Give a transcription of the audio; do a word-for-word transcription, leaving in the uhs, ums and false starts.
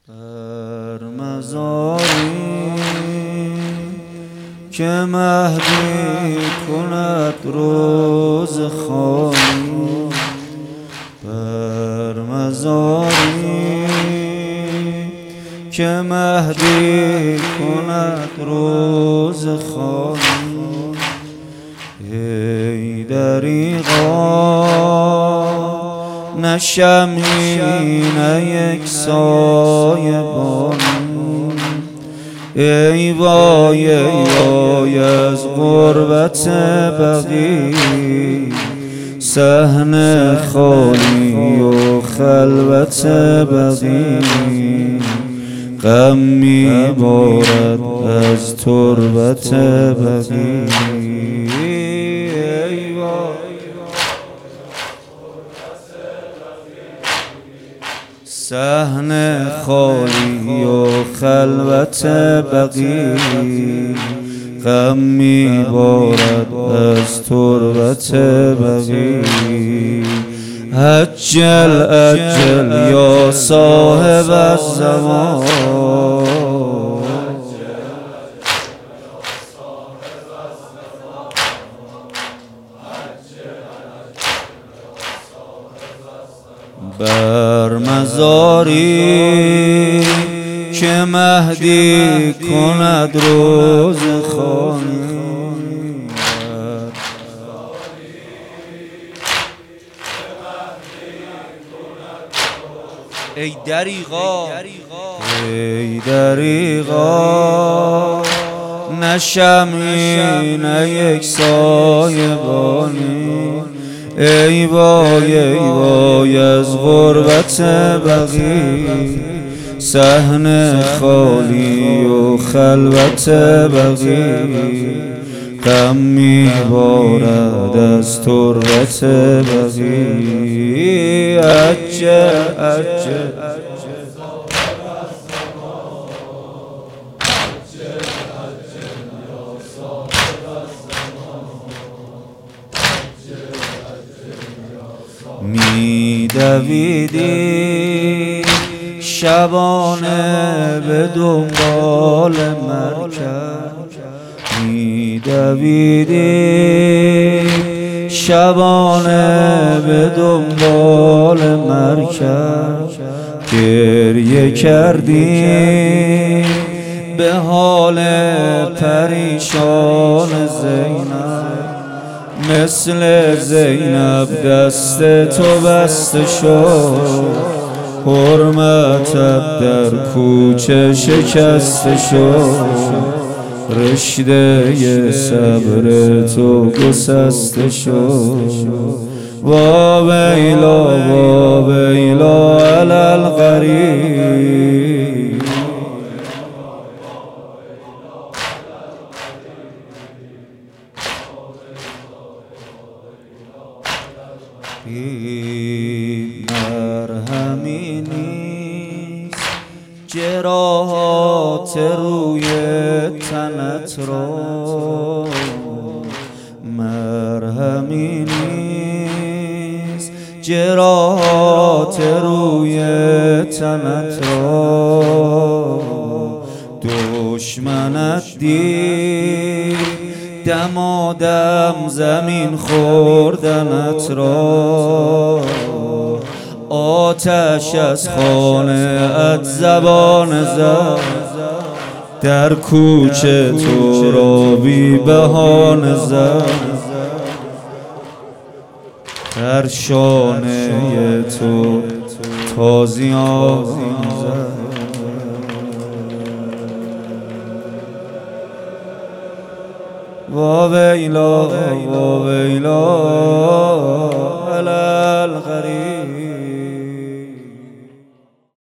هر مزاری که مهدی کند روز خانی، بر مزاری که مهدی کند روز خانی، ای دریغا نه شمعی نه یک سایه بانی، ای وای ای وای از غربت بقی، صحن خالی و خلوت بقی، غم میبارد از تربت بقی. صحن خالی و خلوت بقی، غم میبارد از تربت بقی. عجل عجل یا صاحب الزمان، بر مزاری که مهدی کند روز خانی، ای دریغا ای دریغا نه شمعی نه یک سایه بانی، ای وای ای وای از غربت بقی، صحن خالی و خلوت بقی، غم میبارد از تربت بقی. عجل عجل می دویدی شبانه به دنبال مرکب، می دویدی شبانه به دنبال مرکب، گریه کردی به حال پریشان زینب، مثل زینب دست تو بسته شد، حرمتت در کوچه شکسته شد، رشته صبر تو گسسته شد. وا ویلا وا ویلا علی الغریب، مرهمی نیست جراحات روی تنت را، مرهمی نیست جراحات روی تنت را، دشمنت دید دمادم زمین خوردنت را، آتش از خانه ات زبان زد، در کوچه تو را بی بهانه زد، در شانه تو تازیان زد. وا ویلا وا ویلا علی الغریب.